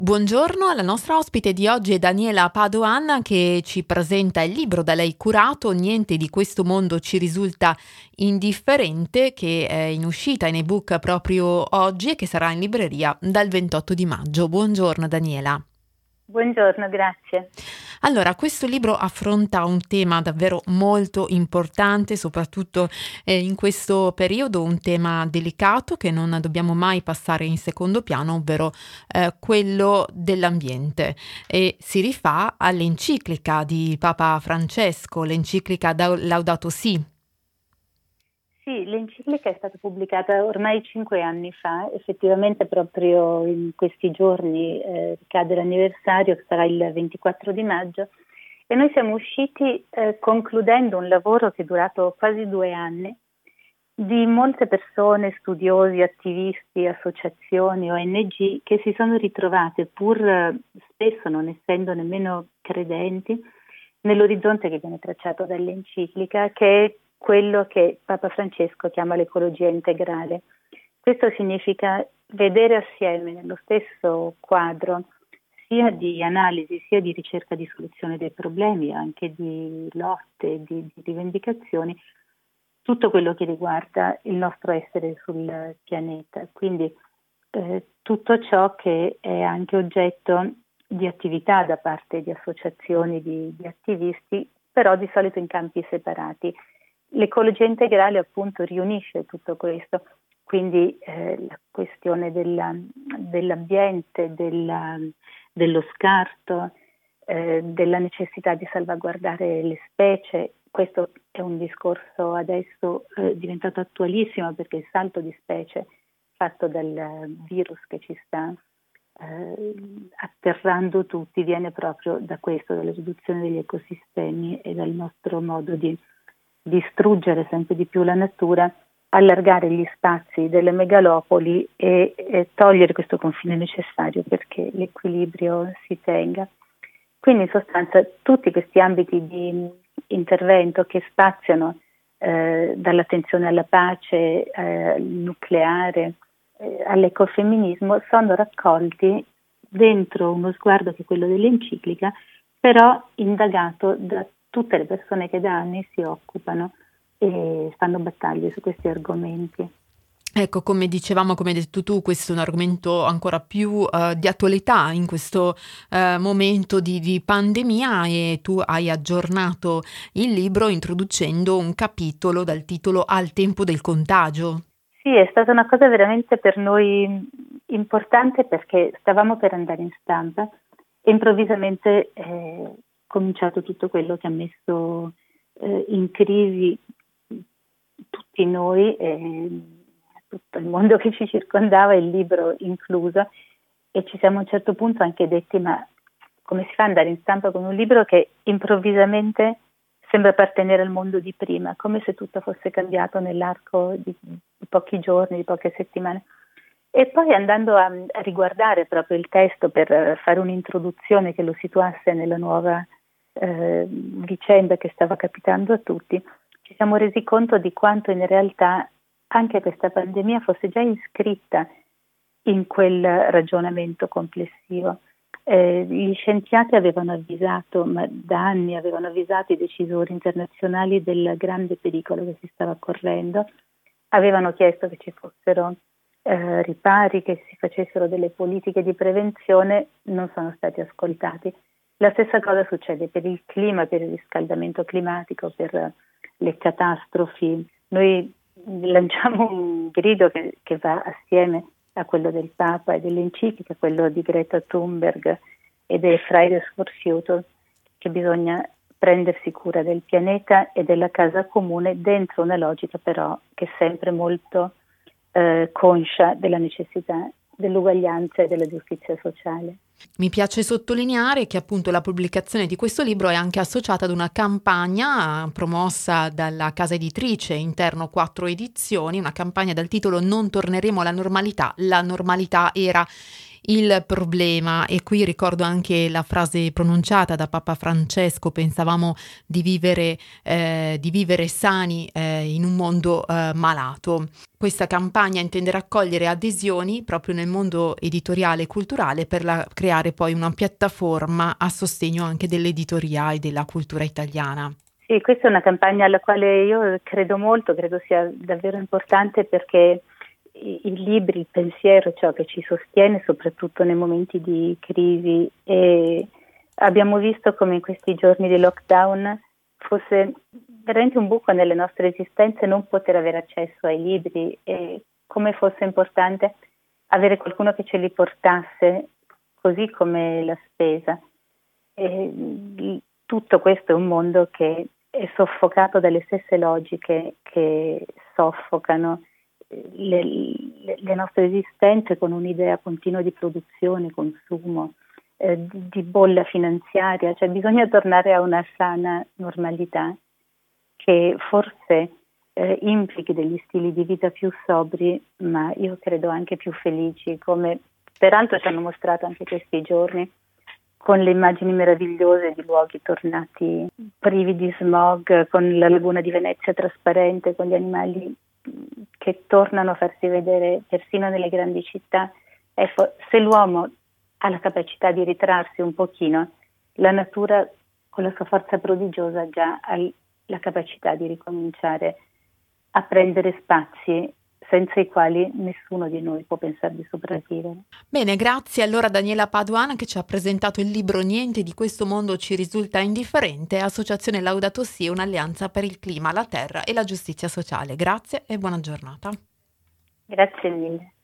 Buongiorno, la nostra ospite di oggi è Daniela Padoan che ci presenta il libro da lei curato, Niente di questo mondo ci risulta indifferente, che è in uscita in ebook proprio oggi e che sarà in libreria dal 28 di maggio. Buongiorno Daniela. Buongiorno, grazie. Allora, questo libro affronta un tema davvero molto importante, soprattutto in questo periodo, un tema delicato che non dobbiamo mai passare in secondo piano, ovvero quello dell'ambiente. E si rifà all'enciclica di Papa Francesco, l'enciclica Laudato Si. Sì, l'enciclica è stata pubblicata ormai 5 anni fa, effettivamente proprio in questi giorni cade l'anniversario, che sarà il 24 di maggio, e noi siamo usciti concludendo un lavoro che è durato quasi 2 anni, di molte persone, studiosi, attivisti, associazioni, ONG, che si sono ritrovate, pur spesso non essendo nemmeno credenti, nell'orizzonte che viene tracciato dall'enciclica, che è quello che Papa Francesco chiama l'ecologia integrale. Questo significa vedere assieme nello stesso quadro sia di analisi, sia di ricerca di soluzione dei problemi, anche di lotte, di rivendicazioni, tutto quello che riguarda il nostro essere sul pianeta. Quindi tutto ciò che è anche oggetto di attività da parte di associazioni di attivisti, però di solito in campi separati. L'ecologia integrale appunto riunisce tutto questo, quindi la questione dell'ambiente, dello scarto, della necessità di salvaguardare le specie. Questo è un discorso adesso diventato attualissimo, perché il salto di specie fatto dal virus che ci sta atterrando tutti viene proprio da questo, dalla riduzione degli ecosistemi e dal nostro modo di distruggere sempre di più la natura, allargare gli spazi delle megalopoli e togliere questo confine necessario perché l'equilibrio si tenga. Quindi in sostanza tutti questi ambiti di intervento che spaziano dall'attenzione alla pace, al nucleare, all'ecofemminismo, sono raccolti dentro uno sguardo che è quello dell'enciclica, però indagato da tutte le persone che da anni si occupano e fanno battaglie su questi argomenti. Ecco, come dicevamo, come hai detto tu, questo è un argomento ancora più di attualità in questo momento di pandemia, e tu hai aggiornato il libro introducendo un capitolo dal titolo Al tempo del contagio. Sì, è stata una cosa veramente per noi importante, perché stavamo per andare in stampa e improvvisamente è cominciato tutto quello che ha messo in crisi tutti noi e tutto il mondo che ci circondava, il libro incluso, e ci siamo a un certo punto anche detti: ma come si fa ad andare in stampa con un libro che improvvisamente sembra appartenere al mondo di prima, come se tutto fosse cambiato nell'arco di pochi giorni, di poche settimane. E poi andando a riguardare proprio il testo per fare un'introduzione che lo situasse nella nuova vicenda che stava capitando a tutti, ci siamo resi conto di quanto in realtà anche questa pandemia fosse già iscritta in quel ragionamento complessivo. Gli scienziati avevano avvisato, ma da anni avevano avvisato i decisori internazionali del grande pericolo che si stava correndo, avevano chiesto che ci fossero ripari, che si facessero delle politiche di prevenzione, non sono stati ascoltati. La stessa cosa succede per il clima, per il riscaldamento climatico, per le catastrofi. Noi lanciamo un grido che va assieme a quello del Papa e dell'enciclica, quello di Greta Thunberg e dei Fridays for Future, che bisogna prendersi cura del pianeta e della casa comune dentro una logica però che è sempre molto conscia della necessità dell'uguaglianza e della giustizia sociale. Mi piace sottolineare che appunto la pubblicazione di questo libro è anche associata ad una campagna promossa dalla casa editrice Interno 4 Edizioni, una campagna dal titolo Non torneremo alla normalità, la normalità era il problema. E qui ricordo anche la frase pronunciata da Papa Francesco: pensavamo di vivere sani in un mondo malato. Questa campagna intende raccogliere adesioni proprio nel mondo editoriale e culturale per creare poi una piattaforma a sostegno anche dell'editoria e della cultura italiana. Sì, questa è una campagna alla quale io credo molto, credo sia davvero importante, perché i libri, il pensiero è ciò che ci sostiene, soprattutto nei momenti di crisi, e abbiamo visto come in questi giorni di lockdown fosse veramente un buco nelle nostre esistenze non poter avere accesso ai libri, e come fosse importante avere qualcuno che ce li portasse, così come la spesa. Tutto questo è un mondo che è soffocato dalle stesse logiche che soffocano le nostre esistenze, con un'idea continua di produzione, consumo, di bolla finanziaria. Cioè bisogna tornare a una sana normalità che forse implichi degli stili di vita più sobri, ma io credo anche più felici, come peraltro ci hanno mostrato anche questi giorni, con le immagini meravigliose di luoghi tornati privi di smog, con la laguna di Venezia trasparente, con gli animali che tornano a farsi vedere persino nelle grandi città. Ecco, se l'uomo ha la capacità di ritrarsi un pochino, la natura con la sua forza prodigiosa già ha la capacità di ricominciare a prendere spazi senza i quali nessuno di noi può pensare di sopravvivere. Bene, grazie allora a Daniela Paduan, che ci ha presentato il libro Niente di questo mondo ci risulta indifferente, Associazione Laudato Si, un'alleanza per il clima, la terra e la giustizia sociale. Grazie e buona giornata. Grazie mille.